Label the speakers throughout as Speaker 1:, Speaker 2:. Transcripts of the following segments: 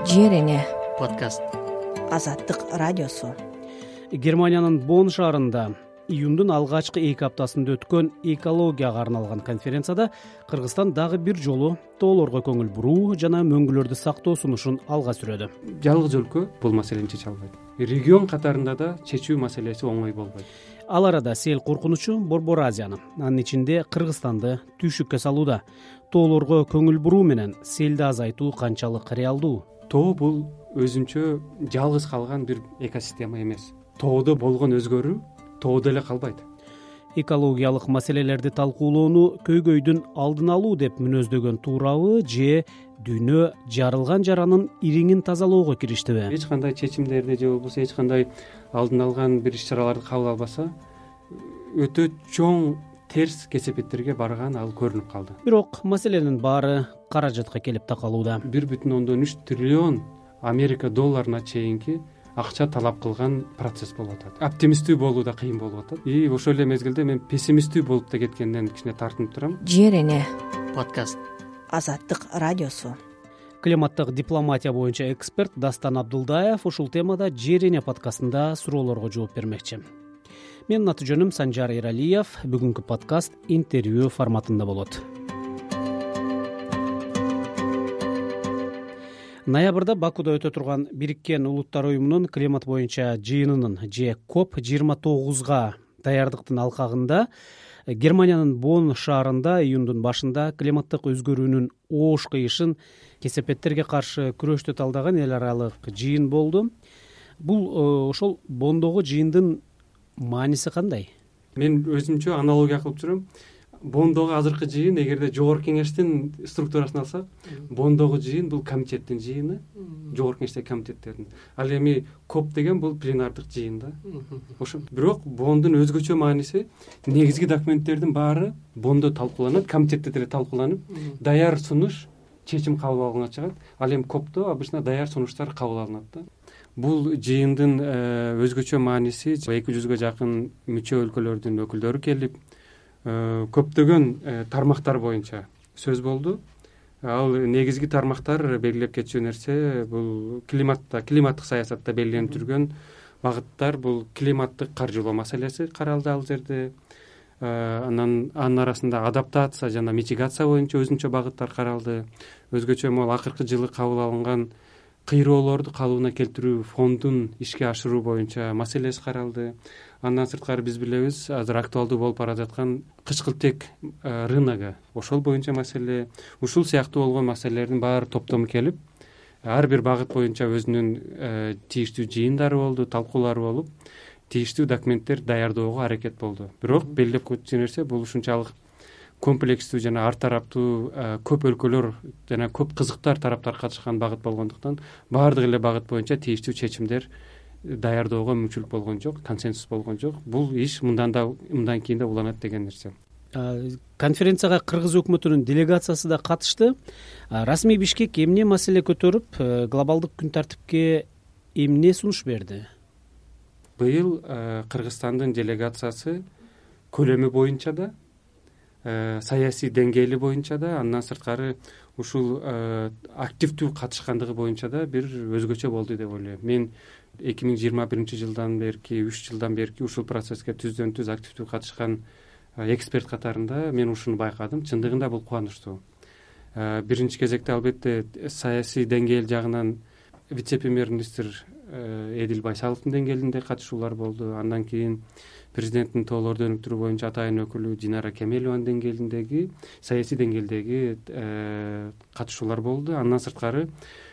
Speaker 1: Жерине
Speaker 2: подкаст.
Speaker 1: Азаттык радиосу.
Speaker 3: Германиянын Бонн шаарында июндун алгачкы 2 аптасында өткөн экологияга арналган конференцияда Кыргызстан дагы бир жолу тоолорго көңүл буруу жана мөңгүлөрдү сактоо сунушун алга сүрөдү.
Speaker 4: Жалгыз өлкө бул маселени чече албайт. Регион катарында да чечүү маселеси оңой болбойт.
Speaker 3: Ал арада сел коркунучу Борбор Азияны, анын ичинде Кыргызстанды түйшүккө салууда. Тоолорго көңүл буруу менен селди азайтуу канчалык реалдуу?
Speaker 4: Тоо бул өзүнчө жалгыз калган бир экосистема эмес. Тоодо болгон өзгөрүү тоодо эле калбайт.
Speaker 3: Экологиялык маселелерди талкуулоону көйгөйдүн алдын алуу деп мүнөздөгөн туурабы же дүйнө жарылган жаранын ириңин тазалоого кириштиби?
Speaker 4: Эч кандай чечимдерди же болбосо эч кандай алдын алган бир иш-чараларды кабыл албаса, өтө чоң терс кесепеттерге барган ал көрүнүп калды.
Speaker 3: Бирок маселенин баары каражатка келип такалууда.
Speaker 4: 1,3 триллион Америка долларына чейинки акча талап кылган процесс болуп атат. Оптимисттүү болуу да кыйын болуп атат. Ошол эле мезгилде мен пессимисттүү болуп да кеткенден кичине тартынып турам.
Speaker 1: Жерине
Speaker 2: Подкаст.
Speaker 1: Азаттык радиосу.
Speaker 3: Климаттык дипломатия боюнча эксперт Дастан Абдулдаев ушул темада Жерине подкастында суроолорго жооп бермекчи. Менин аты жөнүм Санжар Эралиев. Бүгүнкү подкаст интервью форматында болот. Ноябрда Бакуда өтө турган Бириккен Улуттар уюмунун климат боюнча жыйынынын же COP29га даярдыктын алкагында Германиянын Бонн шаарында июндун башында климаттык өзгөрүүнүн оош кыйышын кесепеттерге каршы күрөштү талдаган эл аралык жыйын болду. Бул ошол Бонндогу жыйындын мааниси кандай?
Speaker 4: Мен өзүмчө аналогия кылып жүрөм. Бонндогу азыркы жыйын эгерде жогорку кеңештин структурасын алсак, Бонндогу жыйын бул комитеттин жыйыны, жогорку кеңештеги комитеттердин. Ал эми COP деген бул пленардык жыйын да. Ошо. Бирок Бонндун өзгөчө мааниси негизги документтердин баары Бонндо талкууланат, комитетте деле талкууланып, даяр сунуш чечим кабыл алынганга чыгат. Ал эми COPдо обычно даяр сунуштар кабыл алынат да. Бул жыйындын өзгөчө мааниси 200 жакын мүчө өлкөлөрдүн өкүлдөрү келип, көптөгөн тармактар боюнча сөз болду. Ал негизги тармактар белгилеп кетчү нерсе бул климаттык саясатта белгиленип жүргөн багыттар, бул климаттык каржылоо маселеси каралды ал жерде. Анын арасында адаптация жана митигация боюнча өзүнчө багыттар каралды. Өзгөчө могу акыркы жылы кабыл алынган кыйроолорду калыбына келтирүү фондун ишке ашыруу боюнча маселеси каралды. Андан сырткары биз билебиз, азыр актуалдуу болуп бара жаткан кычкылтек рыногу, ошол боюнча маселе, ушул сыяктуу болгон маселелердин баары топтому келип, ар бир багыт боюнча өзүнүн тийиштүү жыйындары болду, талкуулары болуп, тийиштүү документтер даярдоого аракет болду. Бирок белгилеп кетчү нерсе бул ушунчалык комплекстүү жана ар тараптуу көп өлкөлөр жана көп кызыктар тараптар катышкан багыт болгондуктан баардык эле багыт боюнча тийиштүү чечимдер даярдоого мүмкүнчүлүк болгон жок, консенсус болгон жок. Бул иш мындан кийин да уланат деген нерсе.
Speaker 3: Конференцияга Кыргыз өкмөтүнүн делегациясы да катышты. Расмий Бишкек эмне маселе көтөрүп, глобалдык күн тартипке эмне сунуш берди?
Speaker 4: Быйыл Кыргызстандын делегациясы көлөмү боюнча да, саясий деңгээли боюнча да, андан сырткары ушул активдүү катышкандыгы боюнча да бир өзгөчө болду деп ойлойм. Мен 2021 жылдан берки, 3 жылдан берки ушул процесске түздөн түз активдүү катышкан эксперт катарында мен ушуну байкадым. Чындыгында бул кубанычтуу. Биринчи кезекте албетте саясий деңгээл жагынан вице-премьер-министр Эдил Байсаловдун деңгээлинде катышуулар болду. Андан кийин президенттин тоолорду өнүктүрүү боюнча атайын өкүлү Динара Кемелованын деңгээлиндеги саясий деңгээлдеги катышуулар болду. Андан сырткары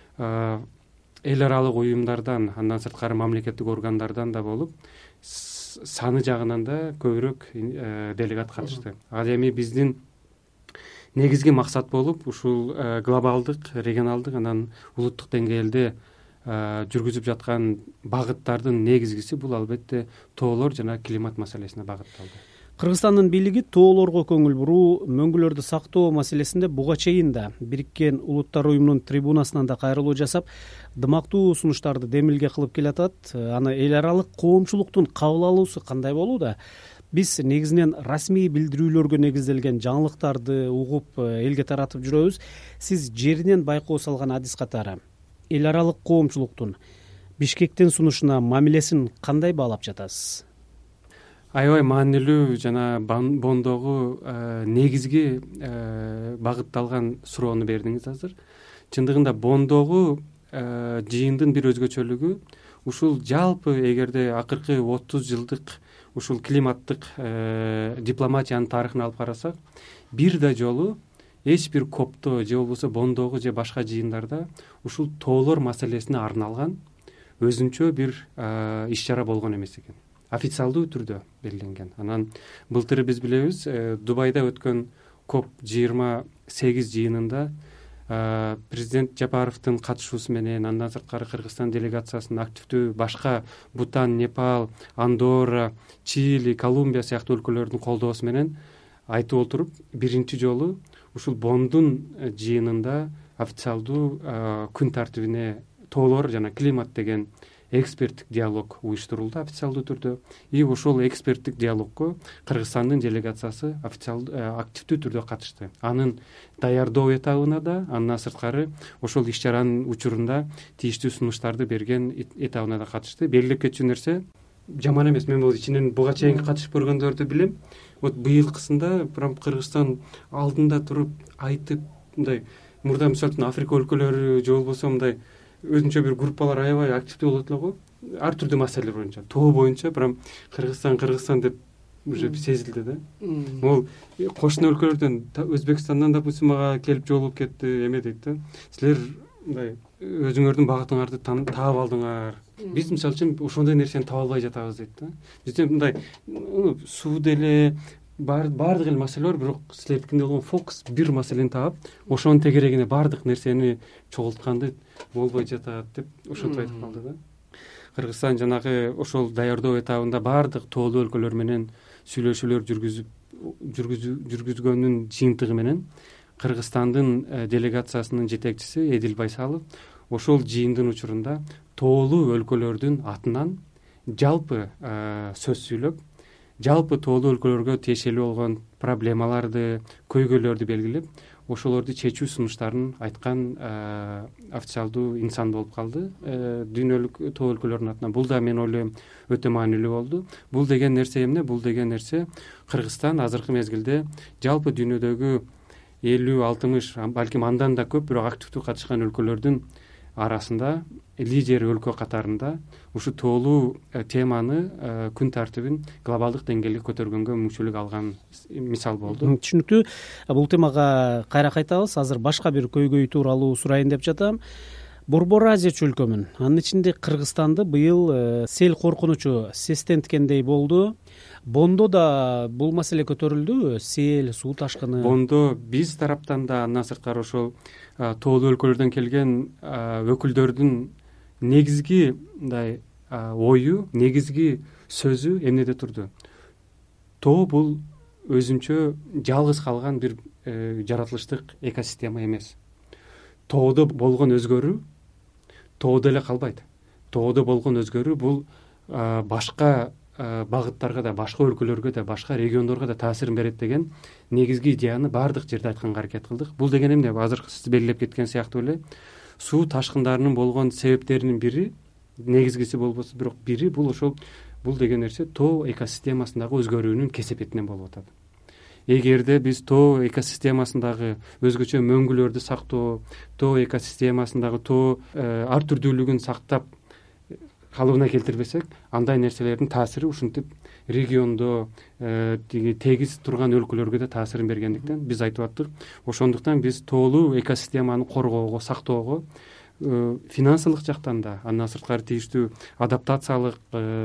Speaker 4: эл аралык уюмдардан, андан сырткары мамлекеттик органдардан да болуп, саны жагынан да көбүрөөк делегат катышты. Ал эми биздин негизги максат болуп ушул глобалдык, регионалдык, анан улуттук деңгээлде жүргүзүп жаткан багыттардын негизгиси бул албетте тоолор жана климат маселесине багытталды.
Speaker 3: Кыргызстандын бийлиги тоолорго көңүл буруу, мөңгүлөрдү сактоо маселесинде буга чейин да Бириккен Улуттар уюмунун трибунасынан да кайрылуу жасап, дымактуу сунуштарды демилге кылып келатат. Аны эл аралык коомчулуктун кабыл алуусу кандай болууда? Биз негизинен расмий билдирүүлөргө негизделген жаңылыктарды угуп элге таратып жүрөбүз. Сиз жеринен байкоо салган адис катары эл аралык коомчулуктун Бишкектин сунушуна мамилесин кандай баалап жатасыз?
Speaker 4: аябай маанилүү жана Бондогу негизги багытталган суроону бердиңиз азыр. Чындыгында Бондогу жыйындын бир өзгөчөлүгү ушул жалпы эгерде акыркы 30 жылдык ушул климаттык дипломатиянын тарыхын алып карасак, бир да жолу эч бир копто же болбосо Бондогу же башка жыйындарда ушул тоолор маселесине арналган өзүнчө бир иш чара болгон эмес экен. Официалдуу түрдө белгиленген. Анан былтыр биз билебиз, Дубайда өткөн COP28 жыйынында президент Жапаровдун катышуусу менен, андан сырткары Кыргызстан делегациясынын активдүү башка Бутан, Непал, Андорра, Чили, Колумбия сыяктуу өлкөлөрдүн колдоосу менен айтып отуруп, биринчи жолу ушул Бондун жыйынында официалдуу күн тартибине тоолор жана климат деген эксперттик диалог уюштурулду официалдуу түрдө. И ошол эксперттик диалогко Кыргызстандын делегациясы активдүү түрдө катышты. Анын даярдоо этабына да, андан сырткары ошол иш чаранын учурунда тийиштүү сунуштарды берген этабына да катышты. Белгилеп кетчү нерсе жаман эмес. Мен бул ичинен буга чейинки катышып көргөндөрдү билем. Вот быйылкысында прям Кыргызстан алдында туруп айтып, мындай мурда мисалы үчүн Африка өлкөлөрү же болбосо мындай өзүнчө бир группалар аябай активдүү болот эле го. Ар түрдүү маселелер боюнча, тоо боюнча прям Кыргызстан деп уже сезилди да. Могул кошуна өлкөлөрдөн, Өзбекстандан, допустим, мага келип жолугуп кетти, эме дейт да. Силер мындай өзүңөрдүн багытыңарды таап алдыңар. Биз мисалы үчүн ошондой нерсени таба албай жатабыз дейт да. Бизде мындай суу деле баардык эле маселе бар, бирок силердикинде болгон фокус бир маселени таап, ошонун тегерегине баардык нерсени чогултканды болбой жатат деп ошентип айтып калды да. Кыргызстан жанагы ошол даярдоо этабында баардык тоолуу өлкөлөр менен сүйлөшүүлөр жүргүзгөндүн жыйынтыгы менен Кыргызстандын делегациясынын жетекчиси Эдил Байсалов ошол жыйындын учурунда тоолуу өлкөлөрдүн атынан жалпы сөз сүйлөп, жалпы тоолуу өлкөлөргө тиешелүү болгон проблемаларды, көйгөйлөрдү белгилеп, ошолорду чечүү сунуштарын айткан официалдуу инсан болуп калды дүйнөлүк тоо өлкөлөрдүн атынан. Бул да мен ойлойм өтө маанилүү болду. Бул деген нерсе эмне? Бул деген нерсе Кыргызстан азыркы мезгилде жалпы дүйнөдөгү 50-60, балким андан да көп, бирок активдүү катышкан өлкөлөрдүн арасында лидер өлкө катарында ушу тоолуу теманы, күн тартибин глобалдык деңгээлге көтөргөнгө мүмкүнчүлүк алган мисал болду.
Speaker 3: Түшүнүктүү. Бул темага кайра кайтабыз. Азыр башка бир көйгөй тууралуу сурайын деп жатам. Борбор Азия чөлкөмүн, анын ичинде Кыргызстанды быйыл сел коркунучу сестенткендей болду. Бондо да бул маселе көтөрүлдүбү? Сел, суу ташкыны. Бондо
Speaker 4: биз тараптан да, андан сырткары ошол тоолуу өлкөлөрдөн келген өкүлдөрдүн негизги мындай ою, негизги сөзү эмнеде турду? Тоо бул өзүнчө жалгыз калган бир жаратылыштык экосистема эмес. Тоодо болгон өзгөрүү тоодо эле калбайт. Тоодо болгон өзгөрүү бул башка багыттарга да, башка өлкөлөргө да, башка региондорго да таасирин берет деген негизги идеяны баардык жерде айтканга аракет кылдык. Бул деген эмне? Азыр сиз белгилеп кеткен сыяктуу эле суу ташкындарынын болгон себептеринин бири, негизгиси болбосо бирок бири, бул деген нерсе тоо экосистемасындагы өзгөрүүнүн кесепетинен болуп атат. Эгерде биз тоо экосистемасындагы өзгөчө мөңгүлөрдү сактоо, тоо экосистемасындагы тоо ар түрдүүлүгүн сактап калыбына келтирбесек, андай нерселердин таасири ушинтип региондо тегиз турган өлкөлөргө да таасирин бергендиктен биз айтып аттык. Ошондуктан биз тоолуу экосистеманы коргоого, сактоого финансылык жактан да, андан сырткары тийиштүү адаптациялык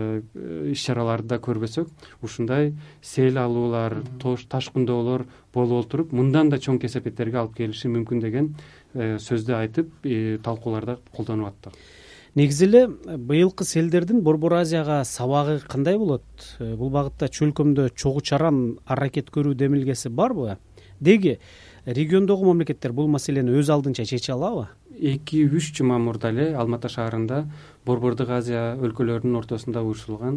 Speaker 4: иш чараларды да көрбөсөк, ушундай сел алуулар, ташкындоолор болуп отуруп, мындан да чоң кесепеттерге алып келиши мүмкүн деген сөздү айтып, талкууларда колдонуп аттык.
Speaker 3: Негизи эле быйылкы селдердин Борбор Азияга сабагы кандай болот? Бул багытта чөлкөмдө чогуу чаран аракет көрүү демилгеси барбы? Деги региондогу мамлекеттер бул маселени өз алдынча чече алабы?
Speaker 4: 2-3 жума мурда эле Алматы шаарында Борбордук Азия өлкөлөрүнүн ортосунда уюштурулган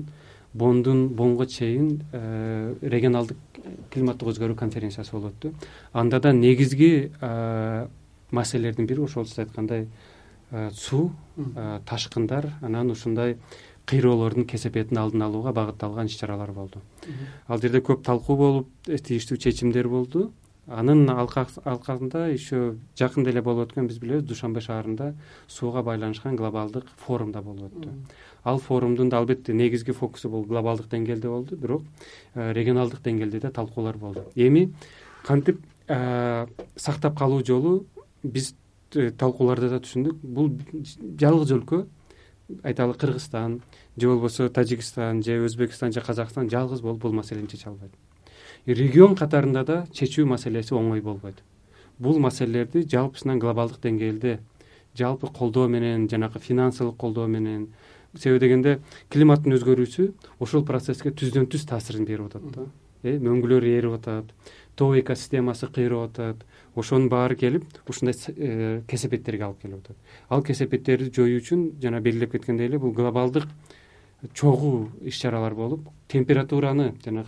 Speaker 4: Бонго чейин регионалдык климаттык өзгөрүү конференциясы болуп өттү. Анда да негизги маселелердин бири ошол сиз айткандай суу, ташкындар, анан ушундай кыйроолордун кесепетин алдын алууга багытталган иш чаралар болду. Ал жерде көп талкуу болуп, тийиштүү чечимдер болду. Анын алкагында еще жакында эле болуп өткөн, биз билебиз, Душанбе шаарында сууга байланышкан глобалдык форум да болуп өттү. Ал форумдун да албетте негизги фокусу бул глобалдык деңгээлде болду, бирок регионалдык деңгээлде да талкуулар болду. Эми кантип сактап калуу жолу биз талкууларда да түшүндүк. Бул жалгыз өлкө, айталы Кыргызстан же болбосо Тажикстан же Өзбекстан же Казакстан жалгыз болуп бул маселени чече албайт. Регион катарында да чечүү маселеси оңой болбойт. Бул маселелерди жалпысынан глобалдык деңгээлде жалпы колдоо менен, жанагы финансылык колдоо менен, себеби дегенде климаттын өзгөрүүсү ошол процесске түздөн түз таасирин берип атат да. Мөңгүлөр ээрип атат, тоо экосистемасы кыйрап атат. Ошонун баары келип, ушундай кесепеттерге алып келип атат. Ал кесепеттерди жоюу үчүн жана белгилеп кеткендей эле бул глобалдык чогуу иш чаралар болуп, температураны жанагы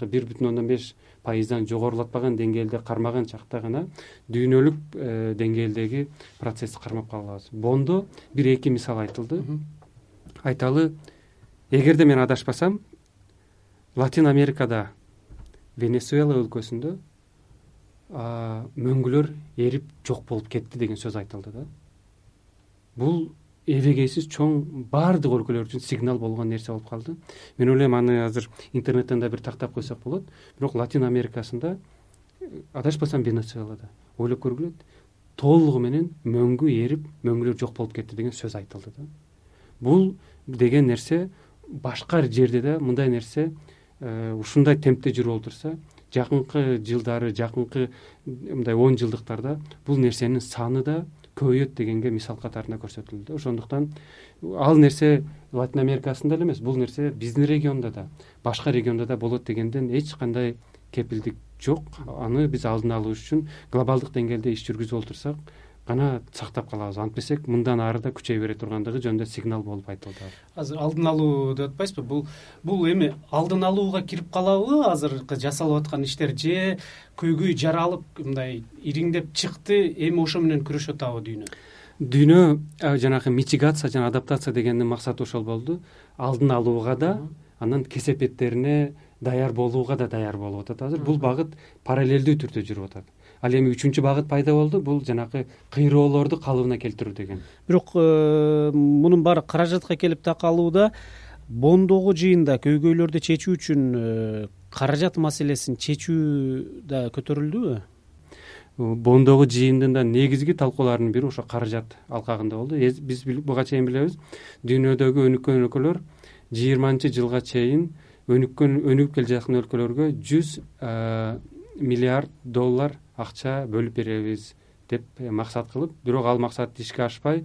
Speaker 4: 1,5% жогорулатпаган деңгээлде кармаган чакта гана дүйнөлүк деңгээлдеги процессти кармап кала алабыз. Бондо 1-2 мисал айтылды. Айталы, эгерде мен адашпасам, Латин Америкада, Венесуэла өлкөсүндө мөңгүлөр эрип жок болуп кетти деген сөз айтылды да. Бул эбегейсиз чоң баардык өлкөлөр үчүн сигнал болгон нерсе болуп калды. Мен ойлойм, аны азыр интернеттен да бир тактап койсок болот. Бирок Латин Америкасында, адашпасам Венесуэлада, ойлоп көргүлө, толугу менен мөңгү эрип, мөңгүлөр жок болуп кетти деген сөз айтылды да. Бул деген нерсе башка жерде да мындай нерсе ушундай темпте жүрүп отурса, жакынкы жылдары, жакынкы мындай 10 жылдыктарда бул нерсенин саны да көбөйөт дегенге мисал катарында көрсөтүлдү. Ошондуктан ал нерсе Латин Америкасында эле эмес, бул нерсе биздин региондо да, башка региондо да болот дегенден эч кандай кепилдик жок. Аны биз алдын алуу үчүн глобалдык деңгээлде иш жүргүзүп отурсак гана сактап калабыз. Антпесек мындан ары да күчөй бере тургандыгы жөнүндө сигнал болуп айтылды.
Speaker 3: Азыр алдын алуу деп атпайсызбы? Бул эми алдын алууга кирип калабы азыркы жасалып аткан иштер, же көйгөй жаралып мындай ириңдеп чыкты, эми ошо менен күрөшүп атабы дүйнө?
Speaker 4: Дүйнө жанагы митигация жана адаптация дегендин максаты ошол болду. Алдын алууга да, анан кесепеттерине даяр болууга да даяр болуп атат азыр. Бул багыт параллелдүү түрдө жүрүп атат. Ал эми 3-чү багыт пайда болду. Бул жанагы кыйроолорду калыбына келтирүү деген.
Speaker 3: Бирок мунун баары каражатка келип такалууда. Бондогу жыйында көйгөйлөрдү чечүү үчүн каражат маселесин чечүү да көтөрүлдүбү?
Speaker 4: Бондогу жыйындын да негизги талкууларынын бири ошо каражат алкагында болду. Биз буга чейин билебиз, дүйнөдөгү өнүккөн өлкөлөр 20-жылга чейин өнүгүп келе жаткан өлкөлөргө 100 миллиард доллар акча бөлүп беребиз деп максат кылып, бирок ал максат ишке ашпай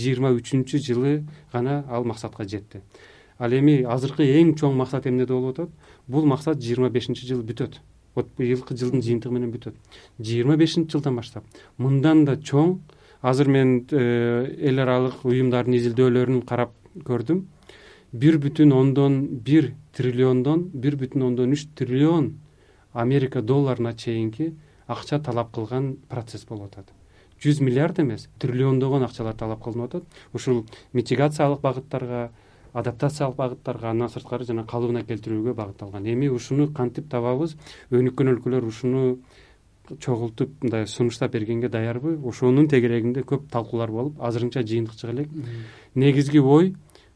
Speaker 4: 23-жылы гана ал максатка жетти. Ал эми азыркы эң чоң максат эмнеде болуп атат? Бул максат 25-жылы бүтөт. Вот быйылкы жылдын жыйынтыгы менен бүтөт. 25-жылдан баштап мындан да чоң, азыр мен эл аралык уюмдардын изилдөөлөрүн карап көрдүм. 1,1 триллиондон 1,3 триллион Америка долларына чейинки акча талап кылган процесс болуп атат. 100 миллиард эмес, триллиондогон акчалар талап кылынып атат. Ушул митигациялык багыттарга, адаптациялык багыттарга, андан сырткары жана калыбына келтирүүгө багытталган. Эми ушуну кантип табабыз? Өнүккөн өлкөлөр ушуну чогултуп мындай сунуштап бергенге даярбы? Ошонун тегерегинде көп талкуулар болуп, азырынча жыйынтык чыга элек. Негизги ой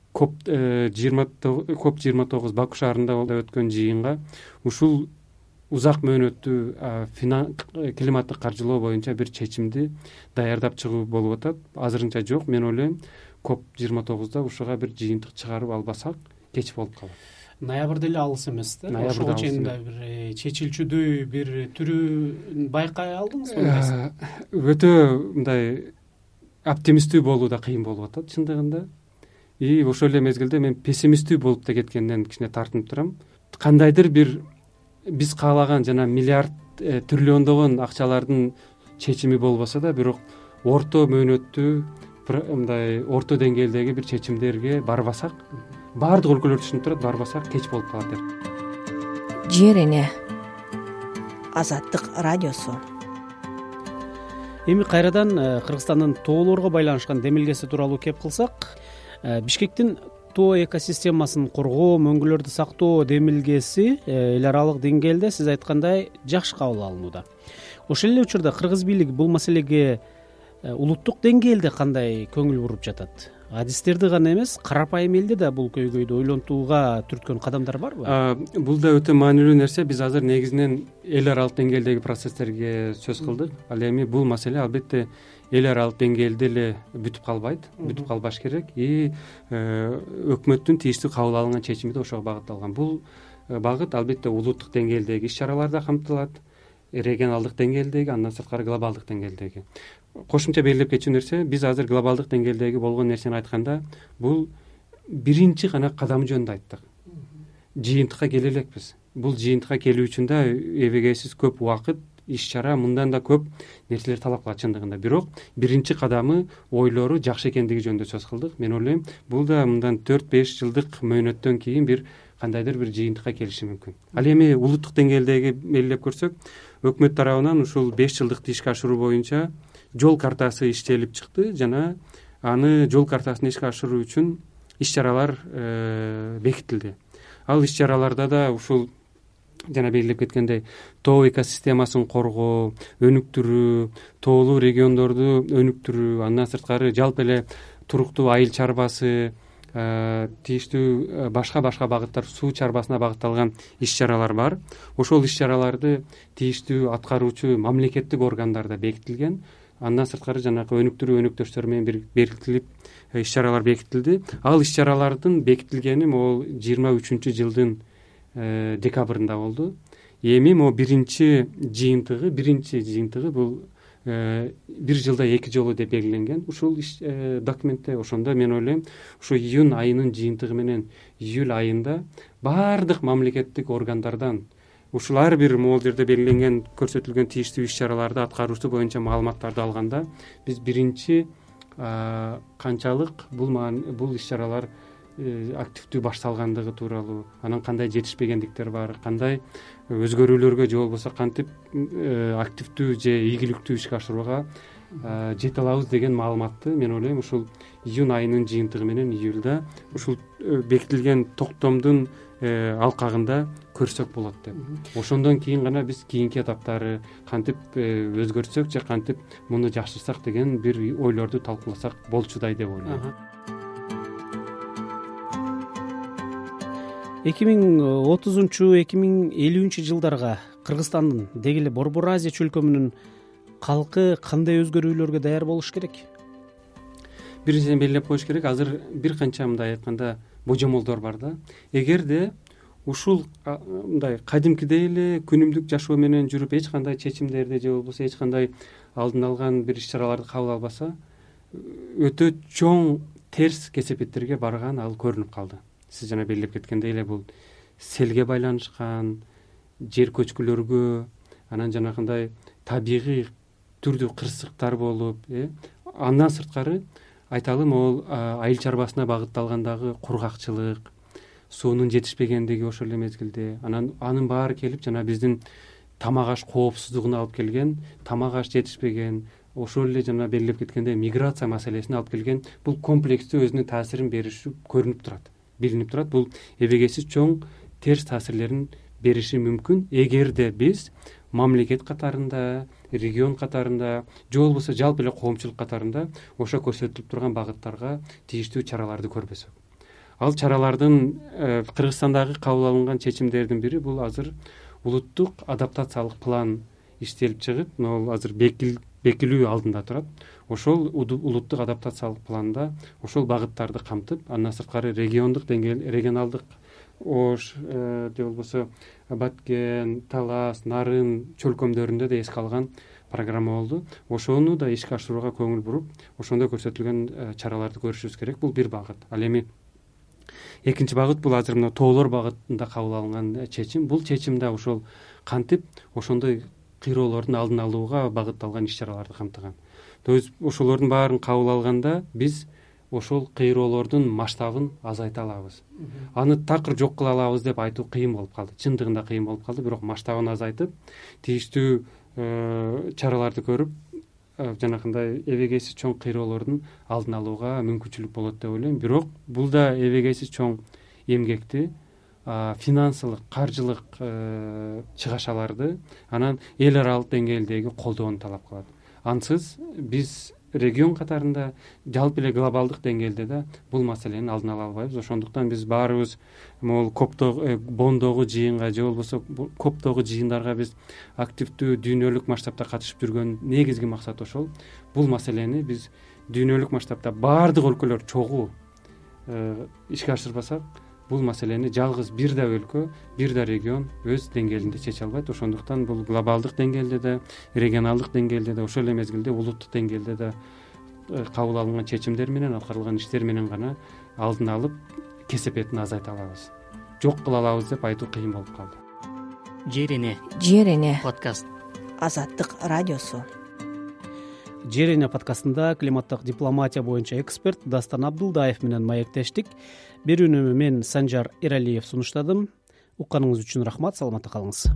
Speaker 4: COP29 Баку шаарында өткөн жыйынга ушул узак мөөнөттүү климаттык каржылоо боюнча бир чечимди даярдап чыгуу болуп атат. Азырынча жок. Мен ойлойм, COP29да ушуга бир жыйынтык чыгарып албасак кеч болуп калат.
Speaker 3: Ноябрда эле алыс эмес да? Ошого чейин да бир чечилчүдөй бир түрү байкай алдыңызбы?
Speaker 4: Өтө мындай оптимисттүү болуу да кыйын болуп атат чындыгында. И ошол эле мезгилде мен пессимисттүү болуп да кеткенден кичине тартынып турам. Кандайдыр бир биз каалаган жана миллиард триллиондогон акчалардын чечими болбосо да, бирок орто мөөнөттүү мындай орто деңгээлдеги бир чечимдерге барбасак, баардык өлкөлөр түшүнүп турат, барбасак кеч болуп калат деп.
Speaker 1: Жер эне. Азаттык радиосу.
Speaker 3: эми кайрадан Кыргызстандын тоолорго байланышкан демилгеси тууралуу кеп кылсак, Бишкектин тоо экосистемасын коргоо, мөңгүлөрдү сактоо демилгеси эл аралык деңгээлде сиз айткандай жакшы кабыл алынууда. Ошол эле учурда кыргыз бийлиги бул маселеге улуттук деңгээлде кандай көңүл буруп жатат? Адистерди гана эмес, карапайым элди да бул көйгөйдү ойлонтууга түрткөн кадамдар барбы?
Speaker 4: Бул да өтө маанилүү нерсе. Биз азыр негизинен эл аралык деңгээлдеги процесстерге сөз кылдык. Ал эми бул маселе албетте эл аралык деңгээлде эле бүтүп калбайт, бүтүп калбаш керек. Өкмөттүн тийиштүү кабыл алынган чечими да ошого багытталган. Бул багыт албетте улуттук деңгээлдеги иш чаралар да камтылат, регионалдык деңгээлдеги, андан сырткары глобалдык деңгээлдеги. Кошумча белгилеп кетчү нерсе, биз азыр глобалдык деңгээлдеги болгон нерсени айтканда, бул биринчи гана кадам жөнүндө айттык. Жыйынтыкка келе элекпиз. Бул жыйынтыкка келүү үчүн да эбегейсиз көп убакыт, иш чара, мындан да көп нерселер талап кылат чындыгында. Бирок биринчи кадамы, ойлору жакшы экендиги жөнүндө сөз кылдык. Мен ойлойм, бул да мындан 4-5 жылдык мөөнөттөн кийин бир кандайдыр бир жыйынтыкка келиши мүмкүн. Ал эми улуттук деңгээлдеги белгилеп көрсөк, өкмөт тарабынан ушул 5 жылдыкты ишке ашыруу боюнча жол картасы иштелип чыкты жана аны жол картасын ишке ашыруу үчүн иш чаралар бекитилди. Ал иш чараларда да ушул жана белгилеп кеткендей тоо экосистемасын коргоо, өнүктүрүү, тоолуу региондорду өнүктүрүү, андан сырткары жалпы эле туруктуу айыл чарбасы, тийиштүү башка багыттар, суу чарбасына багытталган иш чаралар бар. Ошол иш чараларды тийиштүү аткаруучу мамлекеттик органдарда бекитилген. Андан сырткары жанагы өнүктүрүү өнөктөштөр менен бекитилип иш чаралар бекитилди. Ал иш чаралардын бекитилгени могул 23-жылдын декабрында болду. Эми могу биринчи жыйынтыгы бул 1 жылда 2 жолу деп белгиленген ушул документте. Ошондо мен ойлойм, ушу июнь айынын жыйынтыгы менен июль айында баардык мамлекеттик органдардан ушул ар бир могул жерде белгиленген, көрсөтүлгөн тийиштүү иш чараларды аткаруусу боюнча маалыматтарды алганда, биз биринчи канчалык бул иш чаралар активдүү башталгандыгы тууралуу, анан кандай жетишпегендиктер бар, кандай өзгөрүүлөргө же болбосо кантип активдүү же ийгиликтүү ишке ашырууга жете алабыз деген маалыматты мен ойлойм ушул июнь айынын жыйынтыгы менен июлда ушул бекитилген токтомдун алкагында көрсөк болот деп. Ошондон кийин гана биз кийинки этаптары кантип өзгөртсөк же кантип муну жакшырсак деген бир ойлорду талкууласак болчудай деп ойлойм.
Speaker 3: 2030-2050 жылдарга Кыргызстандын деги эле Борбор Азия чөлкөмүнүн калкы кандай өзгөрүүлөргө даяр болуш керек?
Speaker 4: Биринчиден белгилеп коюш керек, азыр бир канча мындай айтканда божомолдор бар да. Эгерде ушул мындай кадимкидей эле күнүмдүк жашоо менен жүрүп, эч кандай чечимдерди же болбосо эч кандай алдын алган бир иш чараларды кабыл албаса, өтө чоң терс кесепеттерге барган ал көрүнүп калды. Сиз жана белгилеп кеткендей эле бул селге байланышкан, жер көчкүлөргө, анан жанагындай табигый түрдүү кырсыктар болуп, андан сырткары айталым, ол айыл чарбасына багытталгандагы кургакчылык, суунун жетишпегендиги ошол эле мезгилде, анын баары келип жана биздин тамак аш коопсуздугуна алып келген, тамак аш жетишпеген, ошол эле жана белгилеп кеткендей миграция маселесине алып келген, бул комплекстүү өзүнүн таасирин бериши көрүнүп турат, билинип турат. Бул эбегейсиз чоң терс таасирлерин бериши мүмкүн эгерде биз мамлекет катарында, регион катарында же болбосо жалпы эле коомчулук катарында ошо көрсөтүлүп турган багыттарга тийиштүү чараларды көрбөсөк. Ал чаралардын Кыргызстандагы кабыл алынган чечимдердин бири бул азыр улуттук адаптациялык план иштелип чыгып, ал азыр бекилүү алдында турат. Ошол улуттук адаптациялык планда ошол багыттарды камтып, андан сырткары региондук деңгээл, регионалдык Ош же болбосо Баткен, Талас, Нарын чөлкөмдөрүндө да эске алган программа болду. Ошону да ишке ашырууга көңүл буруп, ошондо көрсөтүлгөн чараларды көрүшүбүз керек. Бул бир багыт. Ал эми экинчи багыт бул азыр мына тоолор багытында кабыл алынган чечим. Бул чечимде ошол кантип ошондой кыйроолордун алдын алууга багытталган иш чараларды камтыган. То есть ошолордун баарын кабыл алганда биз ошол кыйроолордун масштабын азайта алабыз. Аны такыр жок кыла алабыз деп айтуу кыйын болуп калды. Чындыгында кыйын болуп калды, бирок масштабын азайтып, тийиштүү чараларды көрүп, жанакындай эбегейсиз чоң кыйроолордун алдын алууга мүмкүнчүлүк болот деп ойлойм. Бирок бул да эбегейсиз чоң эмгекти, финансылык, каржылык чыгашаларды анан эл аралык деңгээлдеги колдоону талап кылат. Ансыз биз регион катарында, жалпы эле глобалдык деңгээлде да бул маселени алдын ала албайбыз. Ошондуктан биз баарыбыз могул Бондогу жыйынга же болбосо коптогу жыйындарга биз активдүү дүйнөлүк масштабта катышып жүргөн негизги максат ошол. Бул маселени биз дүйнөлүк масштабта баардык өлкөлөр чогуу ишке ашырбасак, бул маселени жалгыз бир да өлкө, бир да регион өз деңгээлинде чече албайт. Ошондуктан бул глобалдык деңгээлде да, регионалдык деңгээлде да, ошол эле мезгилде улуттук деңгээлде да кабыл алынган чечимдер менен, аткарылган иштер менен гана алдын алып кесепетин азайта алабыз. Жок кыла алабыз деп айтуу кыйын болуп калды.
Speaker 1: Жер эне
Speaker 2: подкаст.
Speaker 1: Азаттык радиосу.
Speaker 3: Жер эне подкастында климаттык дипломатия боюнча эксперт Дастан Абдулдаев менен маектештик. Берүүнү мен Санжар Эралиев сунуштадым. Укканыңыз үчүн рахмат, саламатта калыңыз.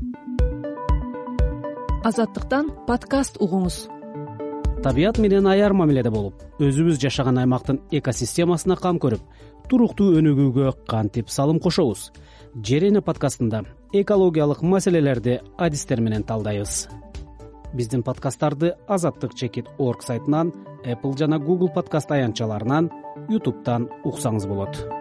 Speaker 5: Азаттыктан подкаст угуңуз.
Speaker 3: Табият менен аяр мамиледе болуп, өзүбүз жашаган аймактын экосистемасына кам көрүп, туруктуу өнүгүүгө кантип салым кошобуз? Жер эне подкастында экологиялык маселелерди адистер менен талдайбыз. Биздин подкасттарды azattik.org сайтынан, Apple жана Google подкаст аянтчаларынан, YouTube'дан уксаңыз болот.